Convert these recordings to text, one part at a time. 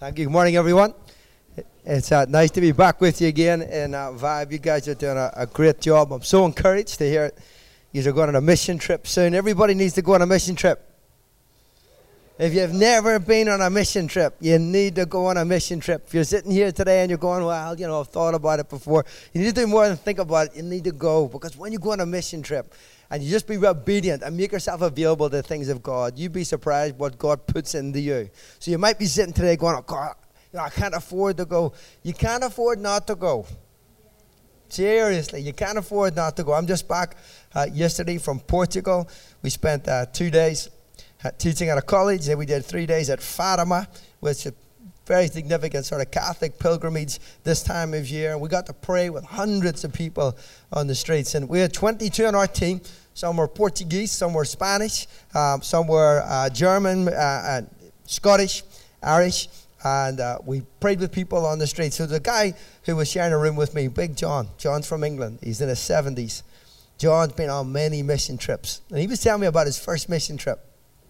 Thank you. Good morning, everyone. It's nice to be back with you again in Vibe. You guys are doing a great job. I'm so encouraged to hear it. You're going on a mission trip soon. Everybody needs to go on a mission trip. If you've never been on a mission trip, you need to go on a mission trip. If you're sitting here today and you're going, well, I've thought about it before. You need to do more than think about it. You need to go. Because when you go on a mission trip and you just be obedient and make yourself available to the things of God, you'd be surprised what God puts into you. So you might be sitting today going, oh, God, I can't afford to go. You can't afford not to go. Seriously, you can't afford not to go. I'm just back yesterday from Portugal. We spent 2 days teaching at a college, and we did 3 days at Fatima, which is a very significant sort of Catholic pilgrimage this time of year. We got to pray with hundreds of people on the streets, and we had 22 on our team. Some were Portuguese, some were Spanish, some were German, Scottish, Irish, and we prayed with people on the streets. So the guy who was sharing a room with me, Big John, John's from England, he's in his 70s. John's been on many mission trips, and he was telling me about his first mission trip.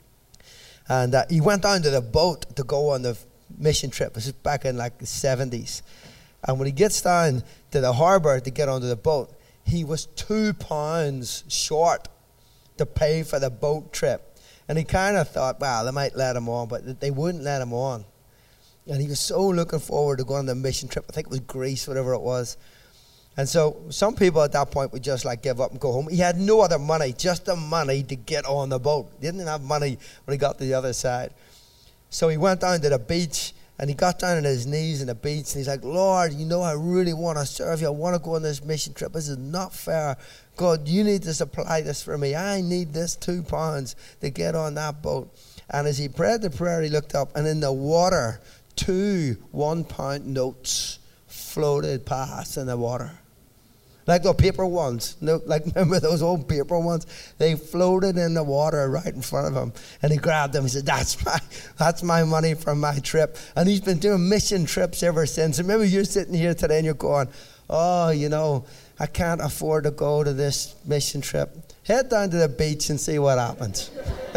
And he went down to the boat to go on the mission trip. This is back in like the 70s. And when he gets down to the harbor to get onto the boat, he was £2 short to pay for the boat trip. And he kind of thought, well, they might let him on, but they wouldn't let him on. And he was so looking forward to going on the mission trip. I think it was Greece, whatever it was. And so some people at that point would just like give up and go home. He had no other money, just the money to get on the boat. He didn't have money when he got to the other side. So he went down to the beach, and he got down on his knees in the beach, and he's like, Lord, I really want to serve you. I want to go on this mission trip. This is not fair. God, you need to supply this for me. I need this £2 to get on that boat. And as he prayed the prayer, he looked up, and in the water, 2 £1 notes floated past in the water. Like the paper ones. Remember those old paper ones? They floated in the water right in front of him. And he grabbed them. He said, that's my money from my trip. And he's been doing mission trips ever since. And maybe you're sitting here today and you're going, I can't afford to go to this mission trip. Head down to the beach and see what happens.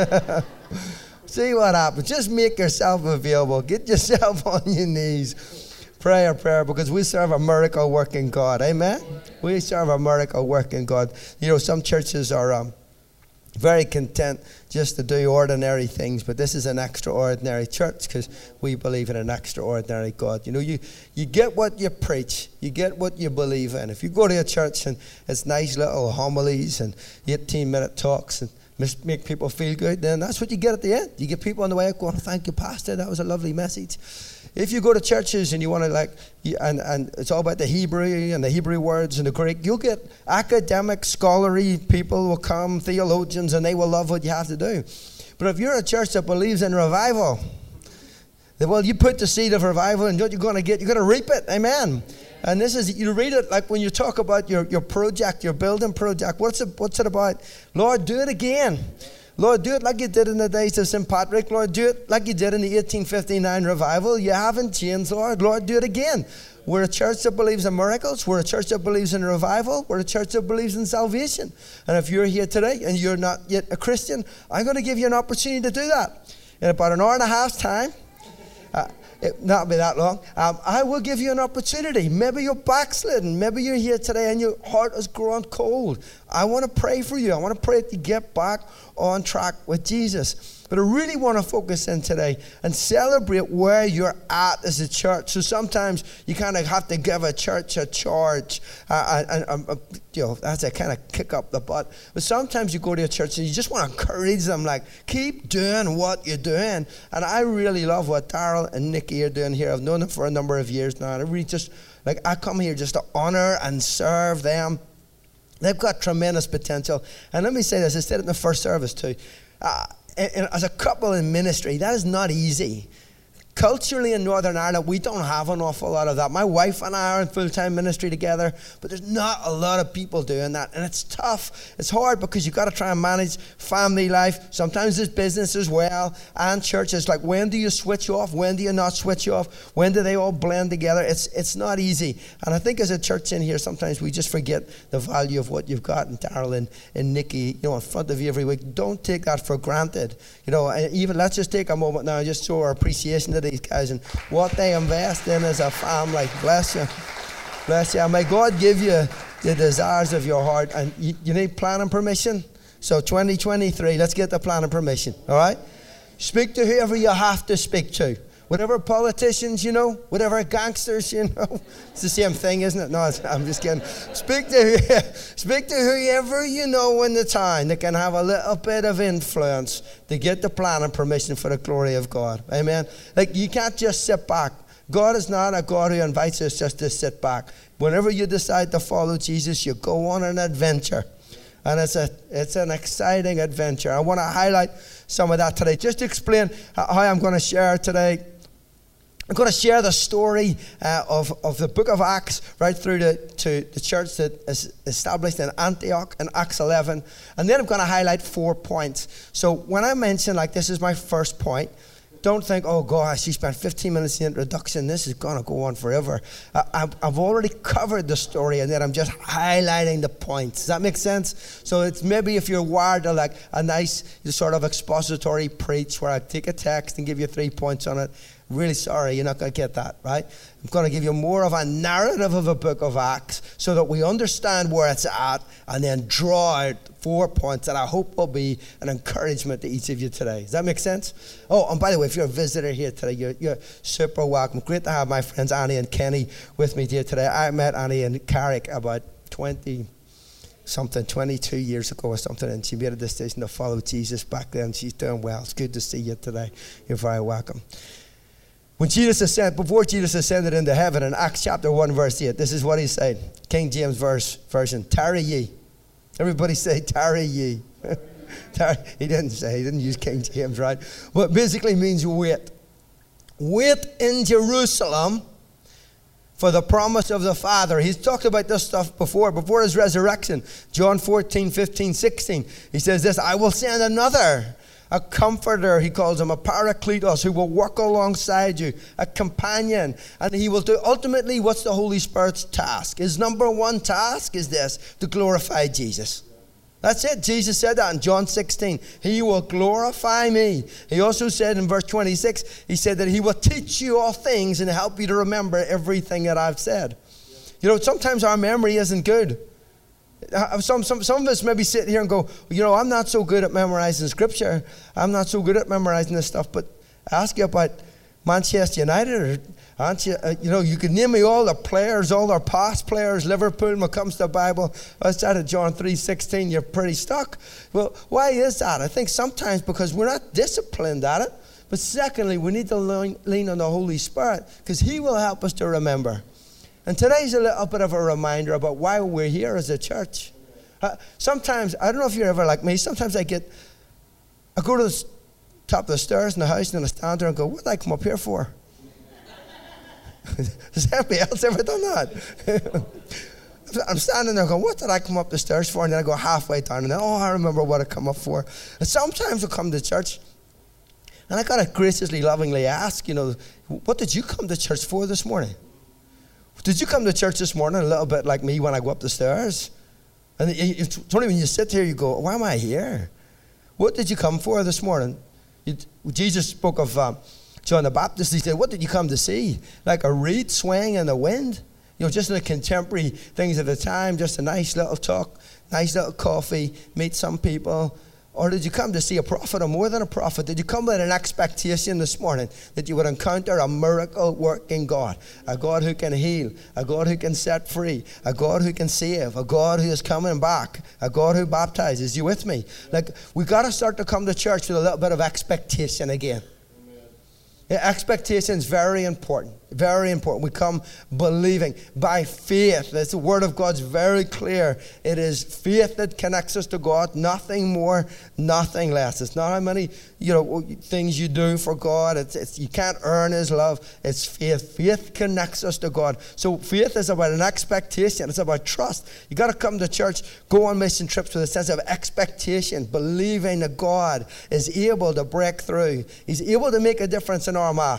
See what happens. Just make yourself available. Get yourself on your knees. Pray a prayer, because we serve a miracle working God. Amen? We serve a miracle working God. Some churches are very content just to do ordinary things, but this is an extraordinary church because we believe in an extraordinary God. You get what you preach. You get what you believe in. If you go to a church and it's nice little homilies and 18-minute talks and make people feel good, then that's what you get at the end. You get people on the way out going, thank you, Pastor, that was a lovely message. If you go to churches and you want to and it's all about the Hebrew and the Hebrew words and the Greek, you'll get academic, scholarly people will come, theologians, and they will love what you have to do. But if you're a church that believes in revival, well, you put the seed of revival, and what you're going to get, you're going to reap it. Amen. And this is, you read it like when you talk about your project, your building project. What's it about? Lord, do it again. Lord, do it like you did in the days of St. Patrick. Lord, do it like you did in the 1859 revival. You haven't changed, Lord. Lord, do it again. We're a church that believes in miracles. We're a church that believes in revival. We're a church that believes in salvation. And if you're here today and you're not yet a Christian, I'm going to give you an opportunity to do that. In about an hour and a half's time, it not be that long, I will give you an opportunity. Maybe you're backslidden. Maybe you're here today and your heart has grown cold. I want to pray for you. I want to pray to get back on track with Jesus. But I really want to focus in today and celebrate where you're at as a church. So sometimes you kind of have to give a church a charge. That's a kind of kick up the butt. But sometimes you go to a church and you just want to encourage them, like, keep doing what you're doing. And I really love what Daryl and Nikki are doing here. I've known them for a number of years now. And I really I come here just to honor and serve them. They've got tremendous potential. And let me say this, I said it in the first service too. As a couple in ministry, that is not easy. Culturally in Northern Ireland, we don't have an awful lot of that. My wife and I are in full-time ministry together, but there's not a lot of people doing that. And it's tough. It's hard because you've got to try and manage family life. Sometimes there's business as well and church. It's like, when do you switch off? When do you not switch off? When do they all blend together? It's not easy. And I think as a church in here, sometimes we just forget the value of what you've got in Daryl and Nikki, in front of you every week. Don't take that for granted. Even let's just take a moment now and just show our appreciation to these guys and what they invest in as a family. Bless you. Bless you. And may God give you the desires of your heart. And you need planning permission. So 2023, let's get the planning permission. All right? Speak to whoever you have to speak to. Whatever politicians you know, whatever gangsters you know. It's the same thing, isn't it? No, I'm just kidding. Speak to whoever you know in the town that can have a little bit of influence to get the planning permission for the glory of God. Amen? Like, you can't just sit back. God is not a God who invites us just to sit back. Whenever you decide to follow Jesus, you go on an adventure. And it's an exciting adventure. I want to highlight some of that today. Just to explain how I'm going to share today. I'm going to share the story of the book of Acts right through to the church that is established in Antioch in Acts 11. And then I'm going to highlight 4 points. So when I mention, like, this is my first point, don't think, oh gosh, she spent 15 minutes in the introduction. This is going to go on forever. I've already covered the story, and then I'm just highlighting the points. Does that make sense? So it's maybe if you're wired to like a nice sort of expository preach where I take a text and give you 3 points on it. Really sorry, you're not going to get that, right? I'm going to give you more of a narrative of a book of Acts so that we understand where it's at and then draw out 4 points that I hope will be an encouragement to each of you today. Does that make sense? Oh, and by the way, if you're a visitor here today, you're super welcome. Great to have my friends Annie and Kenny with me here today. I met Annie in Carrick about 22 years ago or something, and she made a decision to follow Jesus back then. She's doing well. It's good to see you today. You're very welcome. Before Jesus ascended into heaven in Acts chapter 1 verse 8, this is what he said. King James version, tarry ye. Everybody say tarry ye. He didn't use King James, right? Well, it basically means wait. Wait in Jerusalem for the promise of the Father. He's talked about this stuff before his resurrection. John 14, 15, 16. He says this, I will send another, a comforter, he calls him, a parakletos, who will work alongside you, a companion. And he will do, ultimately, what's the Holy Spirit's task? His number one task is this, to glorify Jesus. That's it. Jesus said that in John 16. He will glorify me. He also said in verse 26, he said that he will teach you all things and help you to remember everything that I've said. You know, sometimes our memory isn't good. Some of us maybe sit here and go, you know, I'm not so good at memorizing scripture. I'm not so good at memorizing this stuff. But I ask you about Manchester United, or aren't you? You know, you can name me all the players, all their past players. Liverpool, when it comes to the Bible, outside of John 3:16, you're pretty stuck. Well, why is that? I think sometimes because we're not disciplined at it. But secondly, we need to lean on the Holy Spirit, because He will help us to remember. And today's a little bit of a reminder about why we're here as a church. Sometimes, I don't know if you're ever like me, sometimes I go to the top of the stairs in the house and I stand there and go, what did I come up here for? Has anybody else ever done that? I'm standing there going, what did I come up the stairs for? And then I go halfway down and then, I remember what I come up for. And sometimes I come to church and I got to graciously, lovingly ask, you know, what did you come to church for this morning? Did you come to church this morning a little bit like me when I go up the stairs? And it's funny when you sit here, you go, why am I here? What did you come for this morning? Jesus spoke of John the Baptist. He said, what did you come to see? Like a reed swaying in the wind? You know, just the contemporary things of the time, just a nice little talk, nice little coffee, meet some people. Or did you come to see a prophet, or more than a prophet? Did you come with an expectation this morning that you would encounter a miracle-working God, a God who can heal, a God who can set free, a God who can save, a God who is coming back, a God who baptizes? You with me? Like, we got to start to come to church with a little bit of expectation again. Yeah, expectation is very important. Very important. We come believing by faith. The Word of God's very clear. It is faith that connects us to God. Nothing more, nothing less. It's not how many, things you do for God. It's you can't earn His love. It's faith. Faith connects us to God. So faith is about an expectation. It's about trust. You got to come to church, go on mission trips with a sense of expectation, believing that God is able to break through. He's able to make a difference in Armagh.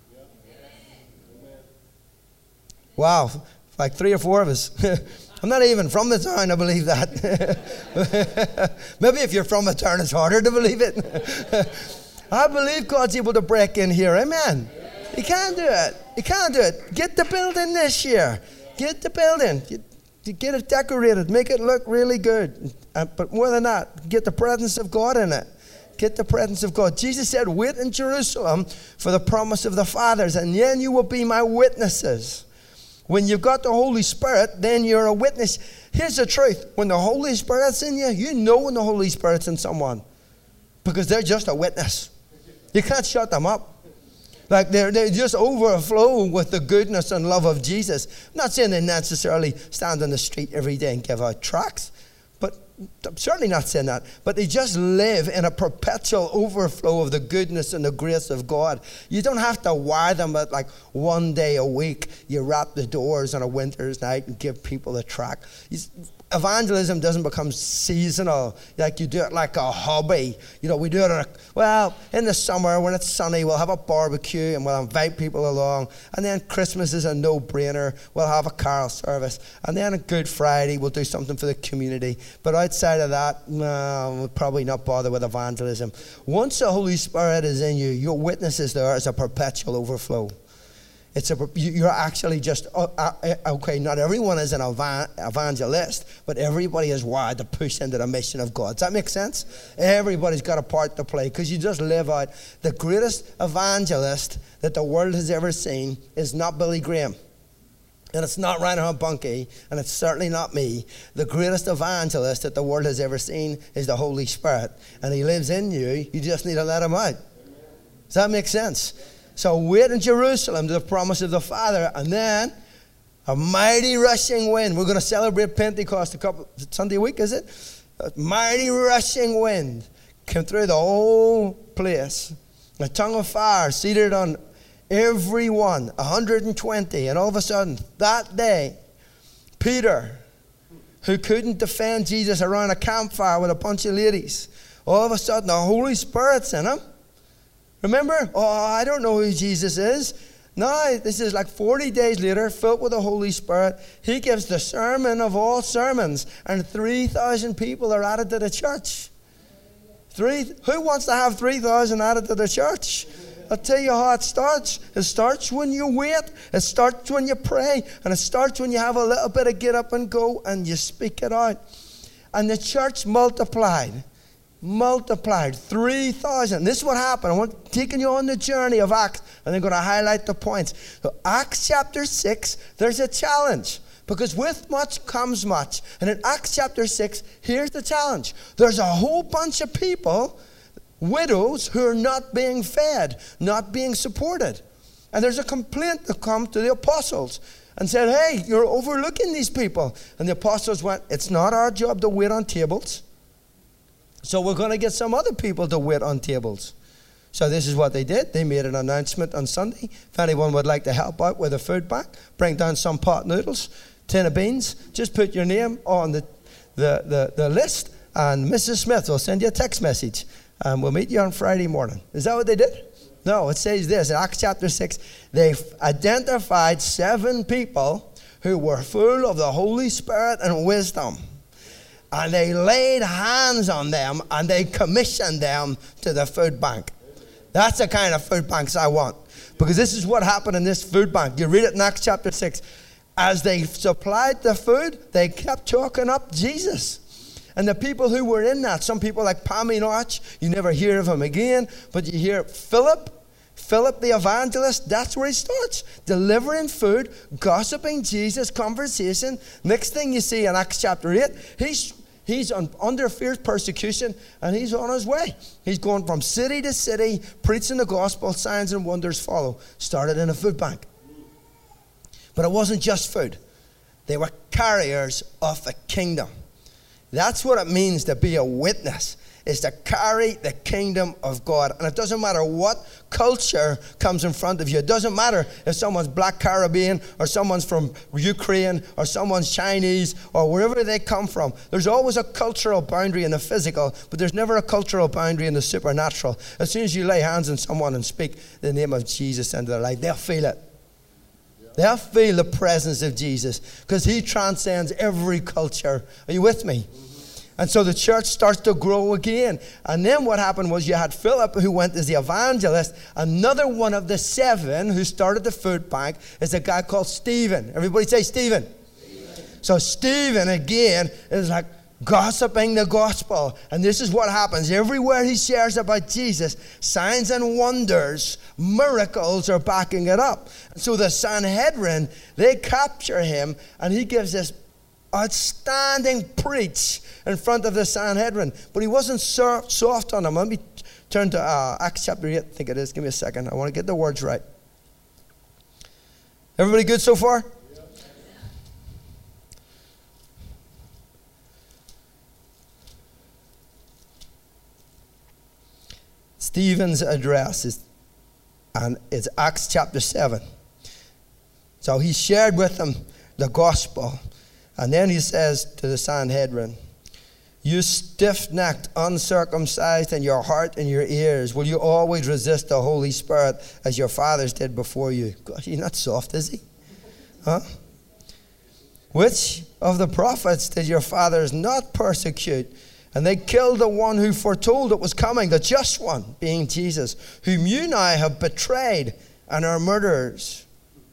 Wow, like 3 or 4 of us. I'm not even from the town, I believe that. Maybe if you're from a town, it's harder to believe it. I believe God's able to break in here. Amen. You can't do it. You can't do it. Get the building this year. Get the building. Get it decorated. Make it look really good. But more than that, get the presence of God in it. Get the presence of God. Jesus said, wait in Jerusalem for the promise of the fathers, and then you will be my witnesses. When you've got the Holy Spirit, then you're a witness. Here's the truth. When the Holy Spirit's in you, you know when the Holy Spirit's in someone. Because they're just a witness. You can't shut them up. Like they just overflow with the goodness and love of Jesus. I'm not saying they necessarily stand on the street every day and give out tracts. But I'm certainly not saying that. But they just live in a perpetual overflow of the goodness and the grace of God. You don't have to wire them at like one day a week. You wrap the doors on a winter's night and give people a tract. Evangelism doesn't become seasonal, like you do it like a hobby. You know, we do it in the summer when it's sunny, we'll have a barbecue and we'll invite people along. And then Christmas is a no-brainer. We'll have a carol service. And then on Good Friday, we'll do something for the community. But outside of that, no, we'll probably not bother with evangelism. Once the Holy Spirit is in you, your witness is there as a perpetual overflow. You're actually just, okay, not everyone is an evangelist, but everybody is wired to push into the mission of God. Does that make sense? Everybody's got a part to play because you just live out. The greatest evangelist that the world has ever seen is not Billy Graham. And it's not Reinhard Bonnke, and it's certainly not me. The greatest evangelist that the world has ever seen is the Holy Spirit. And he lives in you. You just need to let him out. Does that make sense? So wait in Jerusalem to the promise of the Father, and then a mighty rushing wind. We're going to celebrate Pentecost Sunday a week, is it? A mighty rushing wind came through the whole place. A tongue of fire seated on every one, 120. And all of a sudden, that day, Peter, who couldn't defend Jesus around a campfire with a bunch of ladies, all of a sudden the Holy Spirit's in him. Remember? Oh, I don't know who Jesus is. No, this is like 40 days later, filled with the Holy Spirit. He gives the sermon of all sermons, and 3,000 people are added to the church. Who wants to have 3,000 added to the church? I'll tell you how it starts. It starts when you wait. It starts when you pray. And it starts when you have a little bit of get up and go and you speak it out. And the church multiplied. 3,000. This is what happened. I want taking you on the journey of Acts, and I'm going to highlight the points. So Acts chapter 6, there's a challenge, because with much comes much. And in Acts chapter 6, here's the challenge. There's a whole bunch of people, widows, who are not being fed, not being supported. And there's a complaint that comes to the apostles and said, hey, you're overlooking these people. And the apostles went, it's not our job to wait on tables. So we're going to get some other people to wait on tables. So this is what they did. They made an announcement on Sunday. If anyone would like to help out with a food bank, bring down some pot noodles, tin of beans, just put your name on the list, and Mrs. Smith will send you a text message. And we'll meet you on Friday morning. Is that what they did? No, it says this. In Acts chapter 6, they identified 7 people who were full of the Holy Spirit and wisdom. And they laid hands on them and they commissioned them to the food bank. That's the kind of food banks I want. Because this is what happened in this food bank. You read it in Acts chapter 6. As they supplied the food, they kept talking up Jesus. And the people who were in that, some people like Pammy Notch, you never hear of him again, but you hear Philip the evangelist. That's where he starts. Delivering food, gossiping Jesus, conversation. Next thing you see in Acts chapter 8, he's under fierce persecution, and he's on his way. He's going from city to city, preaching the gospel, signs and wonders follow. Started in a food bank. But it wasn't just food. They were carriers of the kingdom. That's what it means to be a witness, is to carry the kingdom of God. And it doesn't matter what culture comes in front of you. It doesn't matter if someone's Black Caribbean or someone's from Ukraine or someone's Chinese or wherever they come from. There's always a cultural boundary in the physical, but there's never a cultural boundary in the supernatural. As soon as you lay hands on someone and speak the name of Jesus into their life, they'll feel it. They'll feel the presence of Jesus because he transcends every culture. Are you with me? And so the church starts to grow again. And then what happened was you had Philip, who went as the evangelist. Another one of the 7 who started the food bank is a guy called Stephen. Everybody say Stephen. So Stephen, again, is like gossiping the gospel. And this is what happens. Everywhere he shares about Jesus, signs and wonders, miracles are backing it up. So the Sanhedrin, they capture him, and he gives this outstanding preach in front of the Sanhedrin. But he wasn't soft on them. Let me turn to Acts chapter 8, I think it is. Give me a second. I want to get the words right. Everybody good so far? Stephen's address is Acts chapter 7. So he shared with them the gospel. And then he says to the Sanhedrin, "You stiff-necked, uncircumcised in your heart and your ears, will you always resist the Holy Spirit as your fathers did before you?" Gosh, he's not soft, is he? Huh? "Which of the prophets did your fathers not persecute? And they killed the one who foretold it was coming, the just one, being Jesus, whom you now have betrayed and are murderers."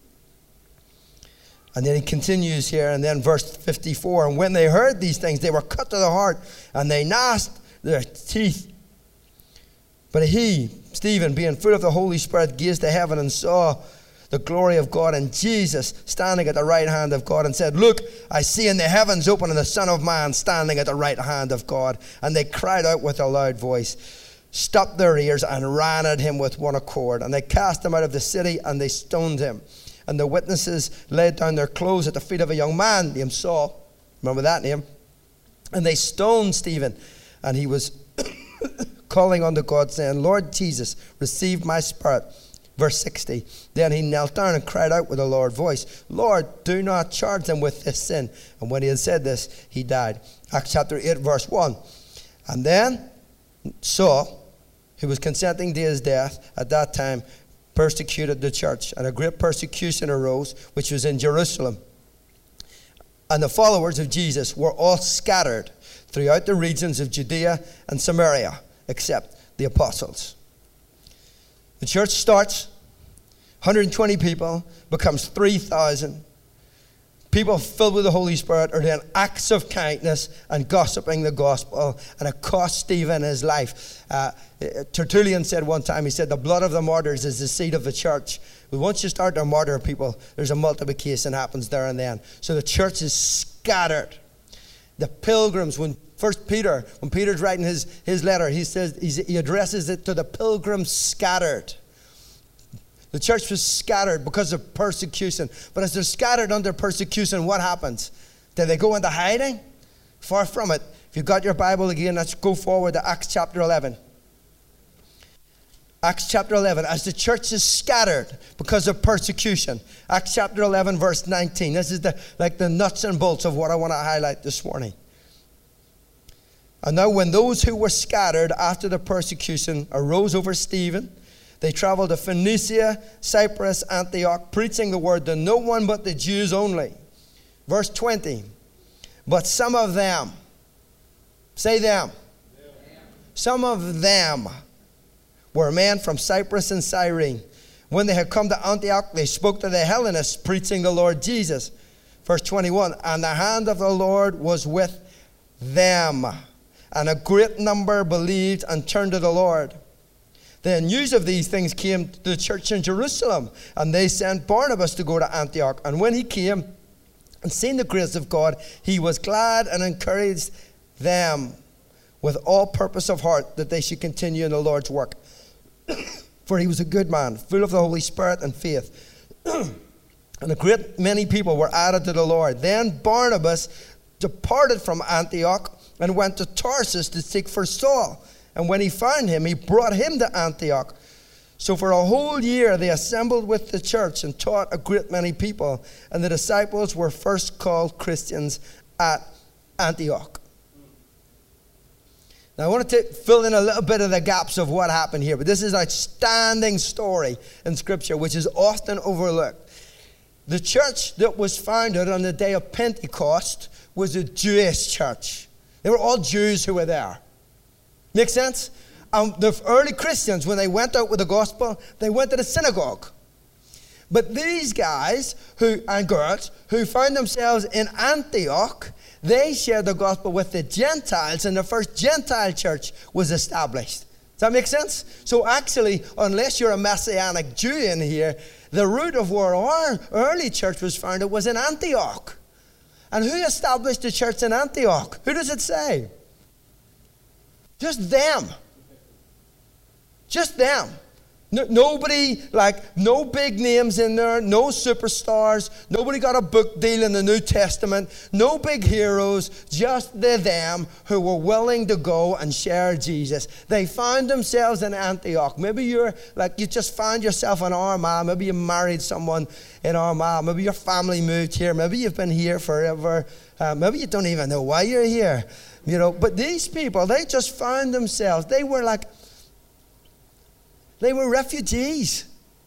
And then he continues here, and then verse 54, "And when they heard these things, they were cut to the heart, and they gnashed their teeth. But he, Stephen, being full of the Holy Spirit, gazed to heaven and saw the glory of God and Jesus standing at the right hand of God, and said, 'Look, I see in the heavens open and the Son of Man standing at the right hand of God.' And they cried out with a loud voice, stopped their ears, and ran at him with one accord. And they cast him out of the city, and they stoned him. And the witnesses laid down their clothes at the feet of a young man named Saul." Remember that name? "And they stoned Stephen, and he was calling unto God, saying, 'Lord Jesus, receive my spirit.'" Verse 60, "Then he knelt down and cried out with a loud voice, 'Lord, do not charge them with this sin.' And when he had said this, he died." Acts chapter 8, verse 1. "And then Saul, who was consenting to his death at that time, persecuted the church. And a great persecution arose, which was in Jerusalem. And the followers of Jesus were all scattered throughout the regions of Judea and Samaria, except the apostles." The church starts, 120 people, becomes 3,000. People filled with the Holy Spirit are doing acts of kindness and gossiping the gospel, and it cost Stephen his life. Tertullian said one time, he said, "The blood of the martyrs is the seed of the church." But once you start to martyr people, there's a multiplication happens there and then. So the church is scattered. The pilgrims, when Peter's writing his letter, he says he addresses it to the pilgrims scattered. The church was scattered because of persecution. But as they're scattered under persecution, what happens? Do they go into hiding? Far from it. If you've got your Bible again, let's go forward to Acts chapter 11. Acts chapter 11, as the church is scattered because of persecution. Acts chapter 11, verse 19. This is the nuts and bolts of what I want to highlight this morning. "And now when those who were scattered after the persecution arose over Stephen, they traveled to Phoenicia, Cyprus, Antioch, preaching the word to no one but the Jews only." Verse 20. "But some of them," say them, "some of them were men from Cyprus and Cyrene. When they had come to Antioch, they spoke to the Hellenists, preaching the Lord Jesus." Verse 21. "And the hand of the Lord was with them, and a great number believed and turned to the Lord. The news of these things came to the church in Jerusalem, and they sent Barnabas to go to Antioch. And when he came and seen the grace of God, he was glad and encouraged them with all purpose of heart that they should continue in the Lord's work. For he was a good man, full of the Holy Spirit and faith. And a great many people were added to the Lord. Then Barnabas departed from Antioch and went to Tarsus to seek for Saul. And when he found him, he brought him to Antioch. So for a whole year they assembled with the church and taught a great many people. And the disciples were first called Christians at Antioch." Now I want to fill in a little bit of the gaps of what happened here. But this is an outstanding story in Scripture which is often overlooked. The church that was founded on the day of Pentecost was a Jewish church. They were all Jews who were there. Make sense? The early Christians, when they went out with the gospel, they went to the synagogue. But these guys and girls who found themselves in Antioch, they shared the gospel with the Gentiles, and the first Gentile church was established. Does that make sense? So actually, unless you're a Messianic Jew in here, the root of where our early church was founded was in Antioch. And who established the church in Antioch? Who does it say? Just them. Just them. Nobody, no big names in there, no superstars, nobody got a book deal in the New Testament, no big heroes, just them who were willing to go and share Jesus. They found themselves in Antioch. Maybe you just found yourself in Armagh, maybe you married someone in Armagh, maybe your family moved here, maybe you've been here forever, maybe you don't even know why you're here, but these people, they just found themselves, they were refugees.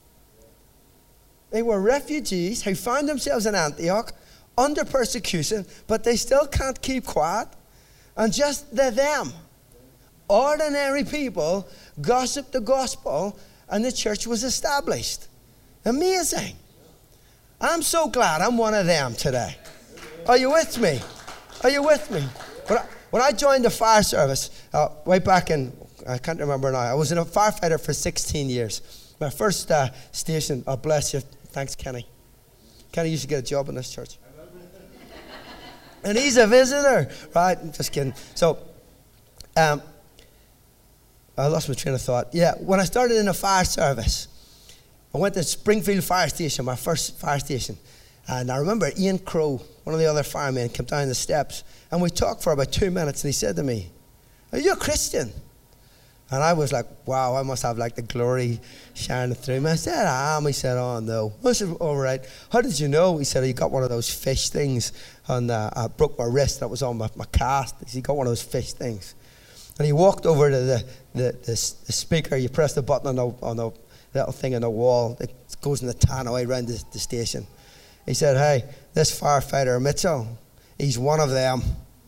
They were refugees who found themselves in Antioch under persecution, but they still can't keep quiet. And just them, ordinary people, gossiped the gospel, and the church was established. Amazing. I'm so glad I'm one of them today. Are you with me? Are you with me? When I joined the fire service, way back in, I can't remember now. I was a firefighter for 16 years. My first station, oh bless you, thanks Kenny. Kenny used to get a job in this church. And he's a visitor, right? Just kidding. So, I lost my train of thought. Yeah, when I started in the fire service, I went to Springfield Fire Station, my first fire station. And I remember Ian Crow, one of the other firemen, came down the steps. And we talked for about 2 minutes, and he said to me, "Are you a Christian?" And I was like, wow, I must have the glory shining through me. I said, I am. He said, oh, no. I said, all right. How did you know? He said, he got one of those fish things. And I broke my wrist that was on my cast. He got one of those fish things. And he walked over to the speaker. You press the button on the little thing on the wall. It goes in the tannoy around the station. He said, hey, this firefighter, Mitchell, he's one of them.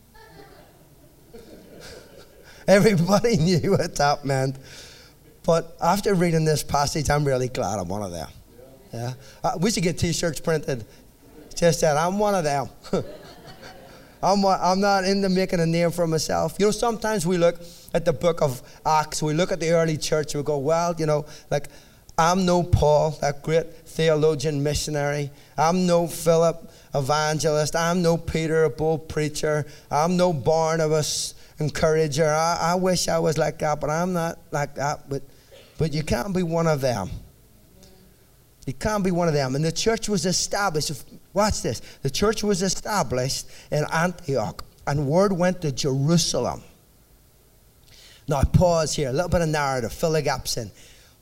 Everybody knew what that meant. But after reading this passage, I'm really glad I'm one of them. Yeah. We should get T-shirts printed. Just that, I'm one of them. I'm not into making a name for myself. Sometimes we look at the book of Acts, we look at the early church, and we go, well, I'm no Paul, that great theologian missionary. I'm no Philip, evangelist. I'm no Peter, a bold preacher. I'm no Barnabas, encourager. I wish I was like that, but I'm not like that. But you can't be one of them. You can't be one of them. And the church was established. Watch this. The church was established in Antioch, and word went to Jerusalem. Now pause here. A little bit of narrative. Fill the gaps in.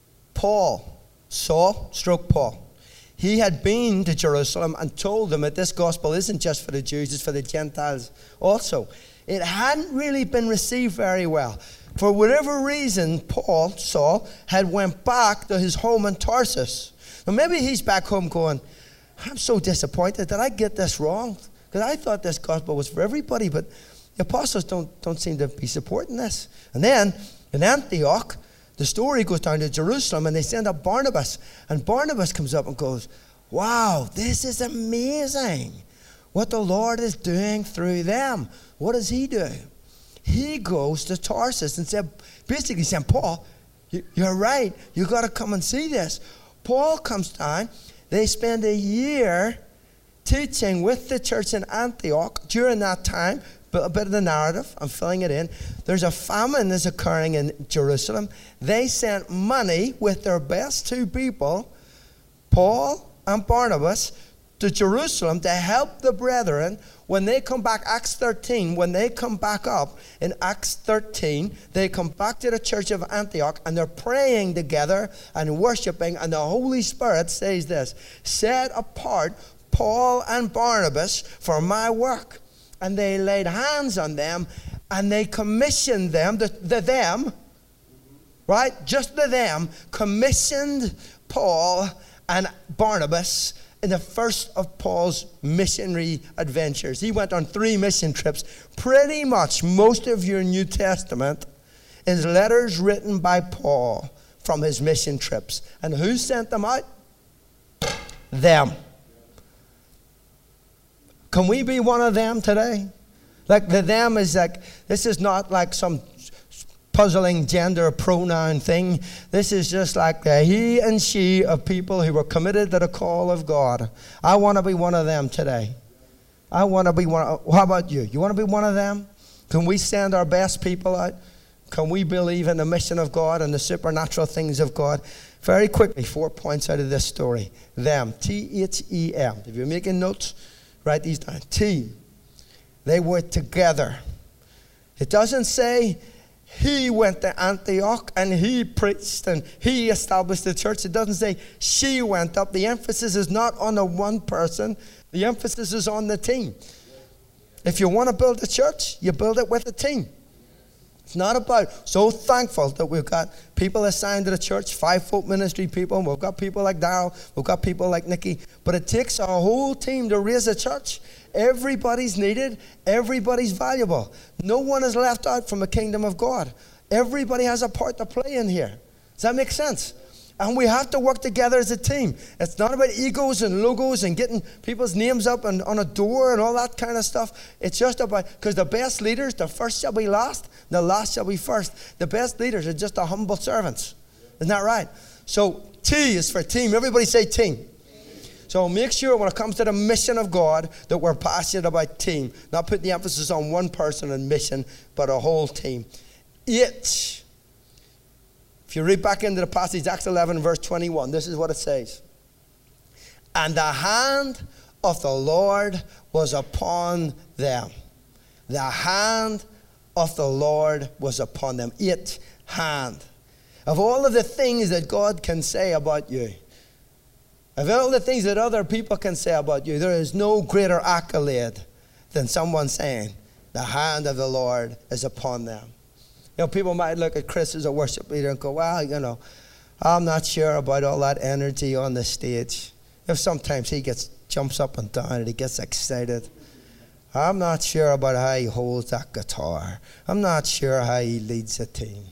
Saul, Paul. He had been to Jerusalem and told them that this gospel isn't just for the Jews, it's for the Gentiles also. It hadn't really been received very well. For whatever reason, Saul, had went back to his home in Tarsus. Now maybe he's back home going, I'm so disappointed. Did I get this wrong? Because I thought this gospel was for everybody, but the apostles don't seem to be supporting this. And then in Antioch, the story goes down to Jerusalem, and they send up Barnabas. And Barnabas comes up and goes, wow, this is amazing what the Lord is doing through them. What does he do? He goes to Tarsus and basically said, Paul, you're right. You got to come and see this. Paul comes down. They spend a year teaching with the church in Antioch. During that time, a bit of the narrative, I'm filling it in. There's a famine that's occurring in Jerusalem. They sent money with their best two people, Paul and Barnabas, to Jerusalem to help the brethren when they come back. Acts 13, when they come back up in Acts 13, they come back to the church of Antioch, and they're praying together and worshiping, and the Holy Spirit says this, set apart Paul and Barnabas for my work. And they laid hands on them, and they commissioned them, right? Just the them, commissioned Paul and Barnabas in the first of Paul's missionary adventures. He went on 3 mission trips. Pretty much most of your New Testament is letters written by Paul from his mission trips. And who sent them out? Them. Can we be one of them today? Like the them is like, this is not like some puzzling gender pronoun thing. This is just like the he and she of people who were committed to the call of God. I want to be one of them today. I want to be one. How about you? You want to be one of them? Can we send our best people out? Can we believe in the mission of God and the supernatural things of God? Very quickly, 4 points out of this story. Them, T-H-E-M. If you're making notes, write these down. Team. They were together. It doesn't say he went to Antioch and he preached and he established the church. It doesn't say she went up. The emphasis is not on the one person. The emphasis is on the team. If you want to build a church, you build it with a team. It's not about, so thankful that we've got people assigned to the church, 5-foot ministry people. We've got people like Darryl. We've got people like Nikki. But it takes a whole team to raise a church. Everybody's needed. Everybody's valuable. No one is left out from the kingdom of God. Everybody has a part to play in here. Does that make sense? And we have to work together as a team. It's not about egos and logos and getting people's names up and on a door and all that kind of stuff. It's just about, because the best leaders, the first shall be last, the last shall be first. The best leaders are just the humble servants. Isn't that right? So T is for team. Everybody say team. So make sure when it comes to the mission of God that we're passionate about team. Not putting the emphasis on one person and mission, but a whole team. 8. If you read back into the passage, Acts 11, verse 21, this is what it says. And the hand of the Lord was upon them. The hand of the Lord was upon them. 8, hand. Of all of the things that God can say about you, of all the things that other people can say about you, there is no greater accolade than someone saying, the hand of the Lord is upon them. You know, people might look at Chris as a worship leader and go, well, you know, I'm not sure about all that energy on the stage. You know, sometimes he jumps up and down and he gets excited. I'm not sure about how he holds that guitar. I'm not sure how he leads a team.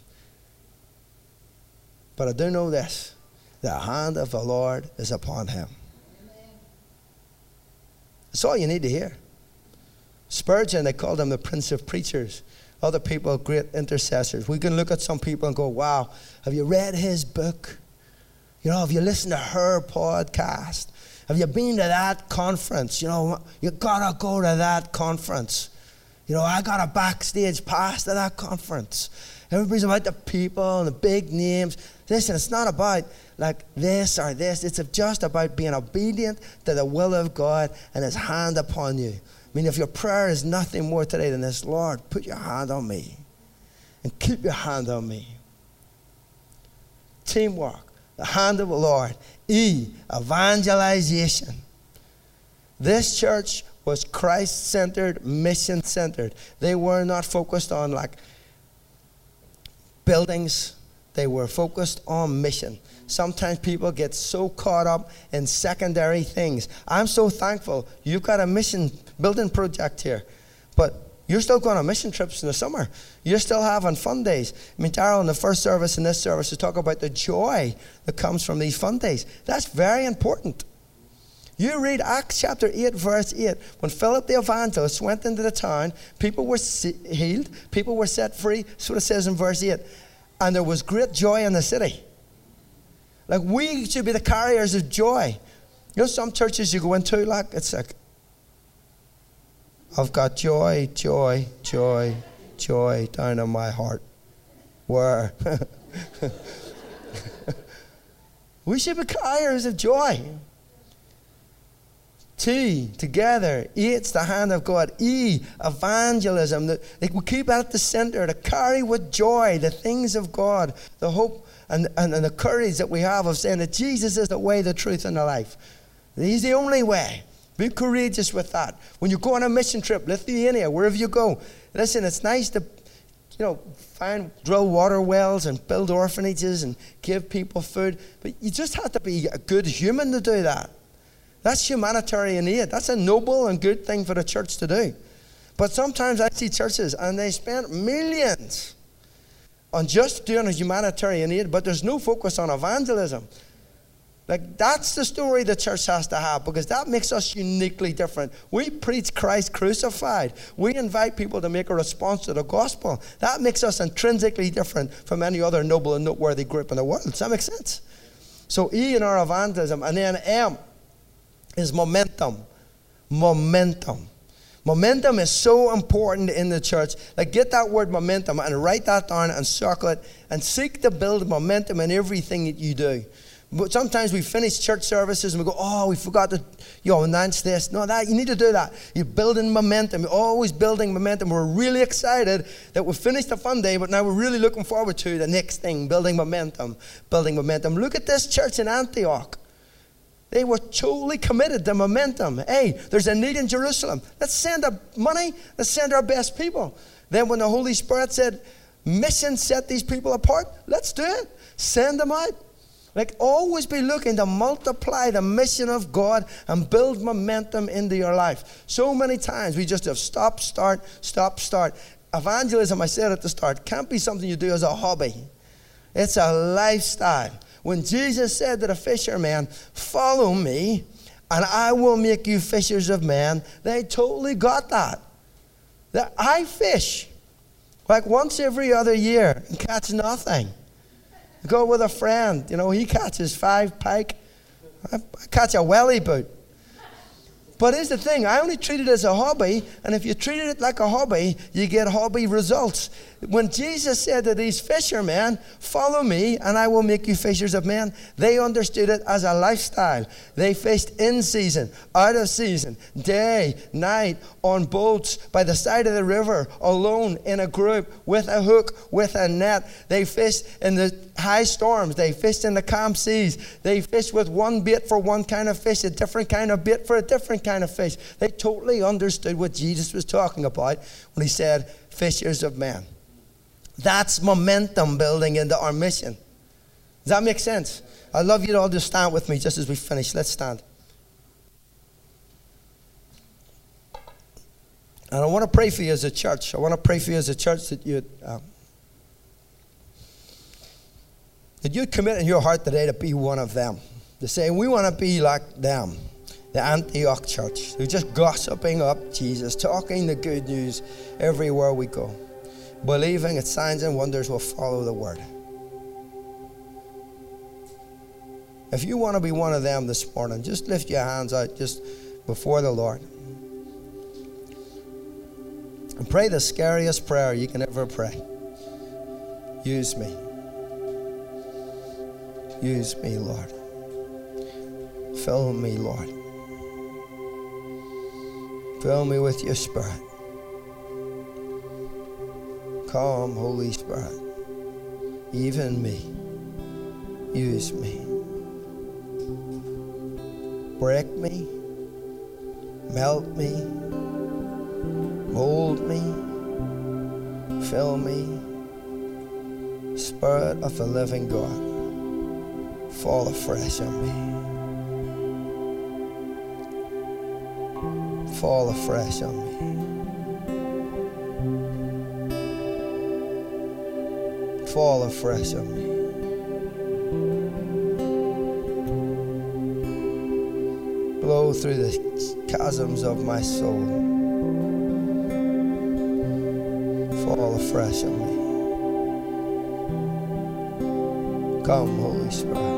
But I do know this. The hand of the Lord is upon him. That's all you need to hear. Spurgeon, they called him the Prince of Preachers. Other people, great intercessors. We can look at some people and go, wow, have you read his book? You know, have you listened to her podcast? Have you been to that conference? You know, you got to go to that conference. You know, I got a backstage pass to that conference. Everybody's about the people and the big names. Listen, it's not about like this or this. It's just about being obedient to the will of God and his hand upon you. I mean, if your prayer is nothing more today than this, Lord, put your hand on me and keep your hand on me. Teamwork, the hand of the Lord. E, evangelization. This church was Christ-centered, mission-centered. They were not focused on like buildings. They were focused on mission. Sometimes people get so caught up in secondary things. I'm so thankful you've got a mission building project here. But you're still going on mission trips in the summer. You're still having fun days. I mean, Darryl in the first service and this service is talking about the joy that comes from these fun days. That's very important. You read Acts chapter 8, verse 8. When Philip the evangelist went into the town, people were healed. People were set free. That's what it says in verse 8. And there was great joy in the city. Like, we should be the carriers of joy. You know, some churches you go into, like, it's like, I've got joy, joy, joy, joy down in my heart. Where? We should be carriers of joy. T, together. E, it's the hand of God. E, evangelism. We keep at the center to carry with joy the things of God, the hope and the courage that we have of saying that Jesus is the way, the truth, and the life. He's the only way. Be courageous with that. When you go on a mission trip, Lithuania, wherever you go, listen, it's nice to, you know, drill water wells and build orphanages and give people food, but you just have to be a good human to do that. That's humanitarian aid. That's a noble and good thing for the church to do. But sometimes I see churches and they spend millions on just doing a humanitarian aid, but there's no focus on evangelism. Like, that's the story the church has to have, because that makes us uniquely different. We preach Christ crucified. We invite people to make a response to the gospel. That makes us intrinsically different from any other noble and noteworthy group in the world. Does that make sense? So E in our evangelism. And then M is momentum. Momentum. Momentum is so important in the church. Like, get that word momentum and write that down and circle it and seek to build momentum in everything that you do. But sometimes we finish church services and we go, oh, we forgot to announce this. No, that you need to do that. You're building momentum. You're always building momentum. We're really excited that we finished a fun day, but now we're really looking forward to the next thing, building momentum, building momentum. Look at this church in Antioch. They were totally committed to momentum. Hey, there's a need in Jerusalem. Let's send our money. Let's send our best people. Then when the Holy Spirit said, mission set these people apart, let's do it. Send them out. Like, always be looking to multiply the mission of God and build momentum into your life. So many times we just have stop, start. Evangelism, I said at the start, can't be something you do as a hobby. It's a lifestyle. When Jesus said to the fisherman, follow me and I will make you fishers of men, they totally got that. That I fish like once every other year and catch nothing. Go with a friend, he catches 5 pike. I catch a welly boot. But here's the thing, I only treat it as a hobby, and if you treat it like a hobby, you get hobby results. When Jesus said to these fishermen, follow me and I will make you fishers of men, they understood it as a lifestyle. They fished in season, out of season, day, night, on boats, by the side of the river, alone, in a group, with a hook, with a net. They fished in the high storms. They fished in the calm seas. They fished with one bait for one kind of fish, a different kind of bait for a different kind of fish. They totally understood what Jesus was talking about when he said, fishers of men. That's momentum building into our mission. Does that make sense? I'd love you to all just stand with me just as we finish. Let's stand. And I want to pray for you as a church. I want to pray for you as a church that you'd commit in your heart today to be one of them. To say, we want to be like them. The Antioch church. They're just gossiping up Jesus, talking the good news everywhere we go. Believing that signs and wonders will follow the word. If you want to be one of them this morning, just lift your hands out just before the Lord. And pray the scariest prayer you can ever pray. Use me. Use me, Lord. Fill me, Lord. Fill me with your Spirit. Come, Holy Spirit. Even me. Use me. Break me. Melt me. Mold me. Fill me. Spirit of the living God. Fall afresh on me. Fall afresh on me. Fall afresh on me. Blow through the chasms of my soul. Fall afresh on me. Come, Holy Spirit.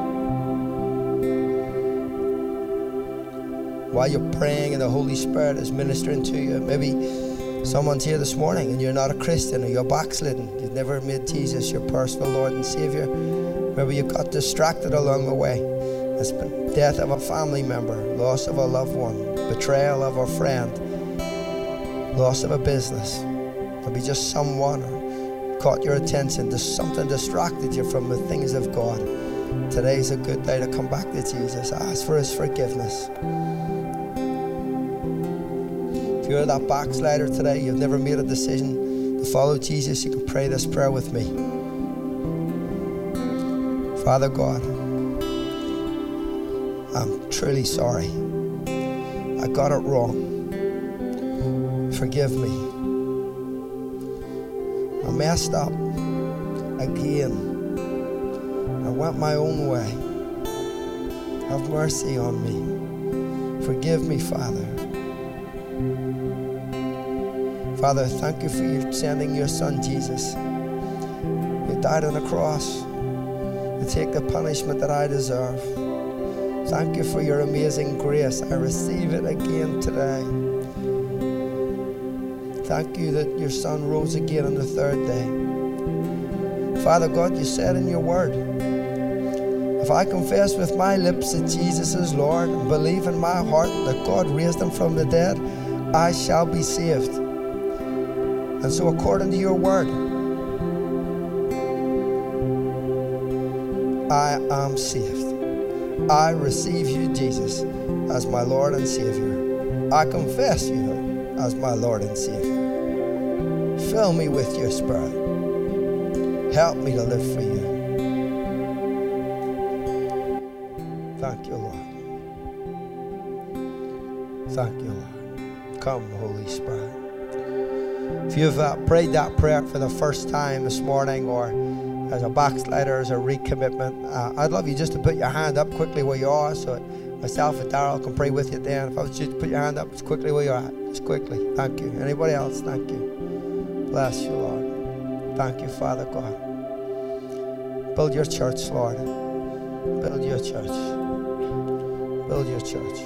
While you're praying and the Holy Spirit is ministering to you, maybe someone's here this morning and you're not a Christian or you're backslidden. You've never made Jesus your personal Lord and Savior. Maybe you got distracted along the way. It's been death of a family member, loss of a loved one, betrayal of a friend, loss of a business. Maybe just someone caught your attention. Just something distracted you from the things of God. Today's a good day to come back to Jesus. Ask for His forgiveness. If you're that backslider today, you've never made a decision to follow Jesus, you can pray this prayer with me. I'm truly sorry. I got it wrong. Forgive me. I messed up again. I went my own way. Have mercy on me. Forgive me, Father. Father, thank you for you sending your Son, Jesus. You died on the cross to take the punishment that I deserve. Thank you for your amazing grace. I receive it again today. Thank you that your Son rose again on the third day. Father God, you said in your word, if I confess with my lips that Jesus is Lord and believe in my heart that God raised him from the dead, I shall be saved. And so according to your word, I am saved. I receive you, Jesus, as my Lord and Savior. I confess you as my Lord and Savior. Fill me with your Spirit. Help me to live for you. Thank you, Lord. Thank you, Lord. Come, Holy Spirit. If you've prayed that prayer for the first time this morning, or as a backslider, as a recommitment, I'd love you just to put your hand up quickly where you are, so myself and Darrell can pray with you then. If I was just to put your hand up just quickly where you're at, just quickly. Thank you. Anybody else? Thank you. Bless you, Lord. Thank you, Father God. Build your church, Lord. Build your church. Build your church.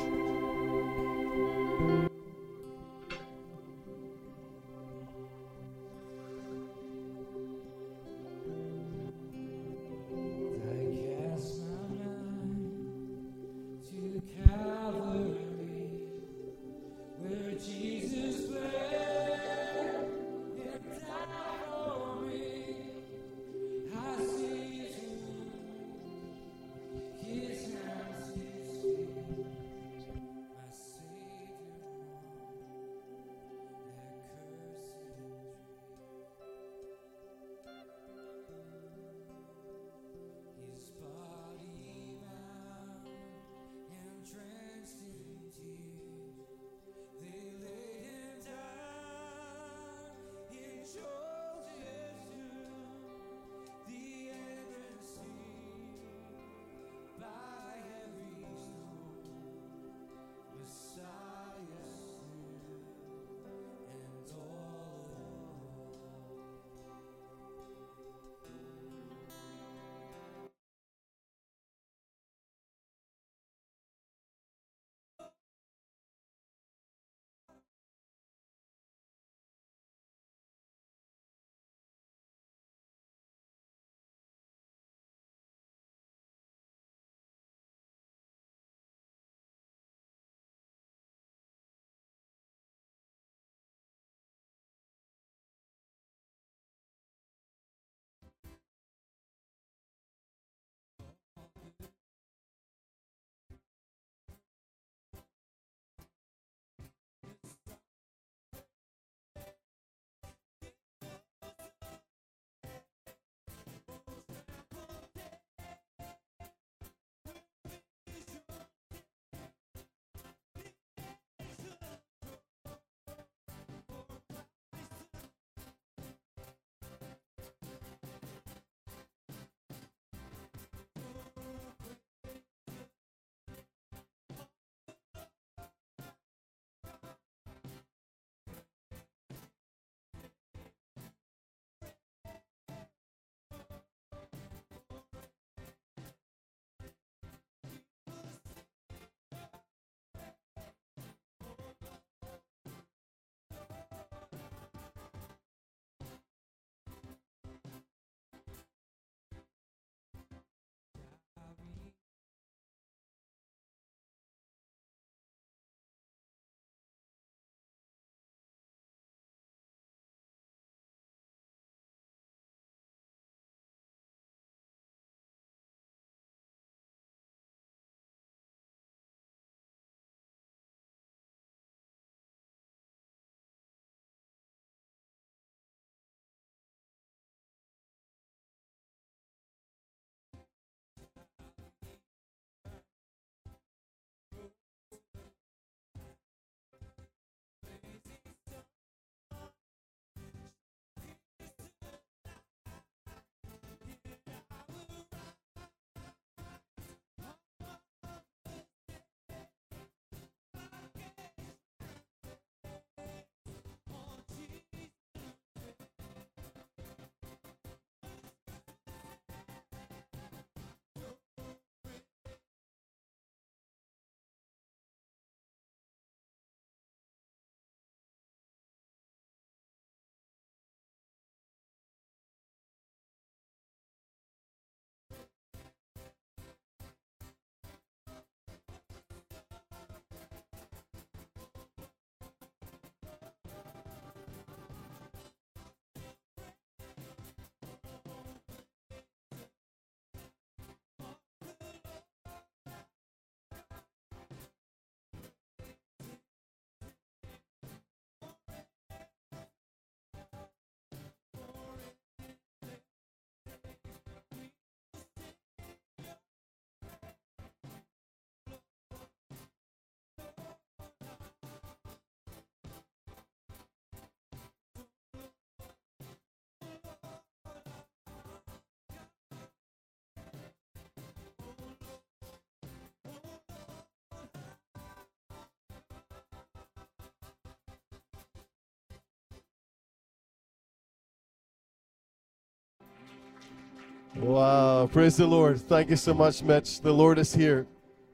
Wow, praise the Lord. Thank you so much, Mitch. The Lord is here.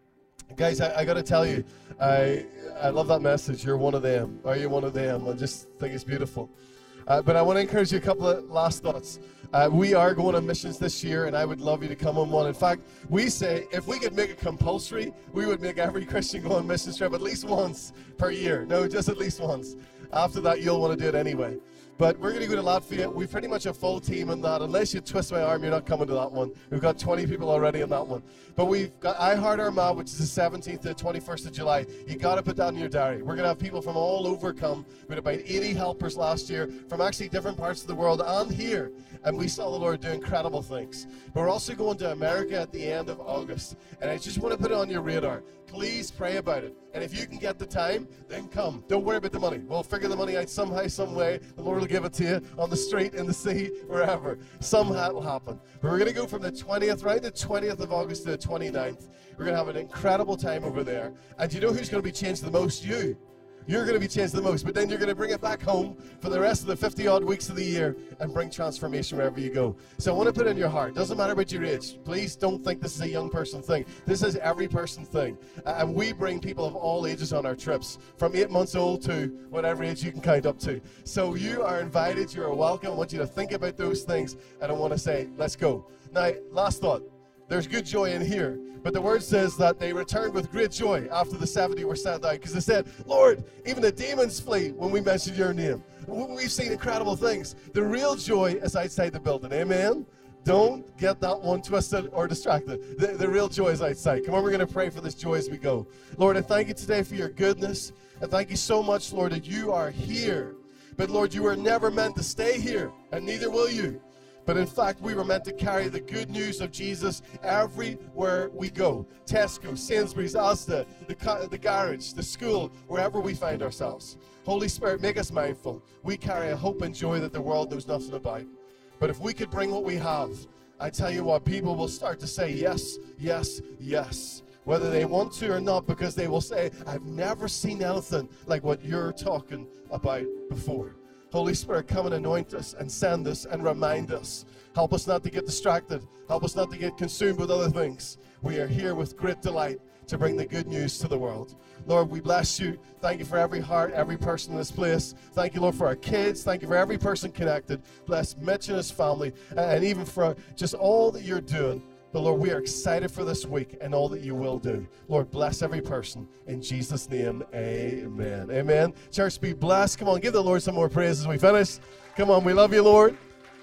Guys, I got to tell you, I love that message. You're one of them. Are you one of them? I just think it's beautiful. But I want to encourage you a couple of last thoughts. We are going on missions this year, and I would love you to come on one. In fact, we say if we could make it compulsory, we would make every Christian go on mission trip at least once per year. No, just at least once. After that, you'll want to do it anyway. But we're going to go to Latvia. We've pretty much a full team in that. Unless you twist my arm, you're not coming to that one. We've got 20 people already in that one. But we've got I Heart Armagh, which is the 17th to the 21st of July. You got to put that in your diary. We're going to have people from all over come. We had about 80 helpers last year from actually different parts of the world and here. And we saw the Lord do incredible things. But we're also going to America at the end of August. And I just want to put it on your radar. Please pray about it. And if you can get the time, then come. Don't worry about the money. We'll figure the money out somehow, some way. The Lord will give it to you on the street, in the sea, wherever. Somehow it will happen. But we're going to go from the 20th, right, the 20th of August to the 29th. We're going to have an incredible time over there. And you know who's going to be changed the most? You. You're going to be changed the most, but then you're going to bring it back home for the rest of the 50-odd weeks of the year and bring transformation wherever you go. So I want to put it in your heart. Doesn't matter about your age. Please don't think this is a young person thing. This is every person thing. And we bring people of all ages on our trips, from 8 months old to whatever age you can count up to. So you are invited. You are welcome. I want you to think about those things. And I want to say, let's go. Now, last thought. There's good joy in here. But the word says that they returned with great joy after the 70 were sent out. Because they said, Lord, even the demons flee when we mention your name. We've seen incredible things. The real joy is outside the building. Amen? Don't get that one twisted or distracted. The real joy is outside. Come on, we're going to pray for this joy as we go. Lord, I thank you today for your goodness. I thank you so much, Lord, that you are here. But Lord, you were never meant to stay here, and neither will you. But in fact, we were meant to carry the good news of Jesus everywhere we go. Tesco, Sainsbury's, Asda, the garage, the school, wherever we find ourselves. Holy Spirit, make us mindful. We carry a hope and joy that the world knows nothing about. But if we could bring what we have, I tell you what, people will start to say yes, yes, yes. Whether they want to or not, because they will say, I've never seen anything like what you're talking about before. Holy Spirit, come and anoint us and send us and remind us. Help us not to get distracted. Help us not to get consumed with other things. We are here with great delight to bring the good news to the world. Lord, we bless you. Thank you for every heart, every person in this place. Thank you, Lord, for our kids. Thank you for every person connected. Bless Mitch and his family, and even for just all that you're doing. But Lord, we are excited for this week and all that you will do. Lord, bless every person. In Jesus' name, amen. Amen. Church, be blessed. Come on, give the Lord some more praise as we finish. Come on, we love you, Lord.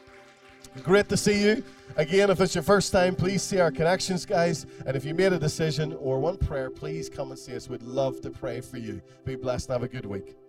Great to see you. Again, if it's your first time, please see our connections, guys. And if you made a decision or want prayer, please come and see us. We'd love to pray for you. Be blessed and have a good week.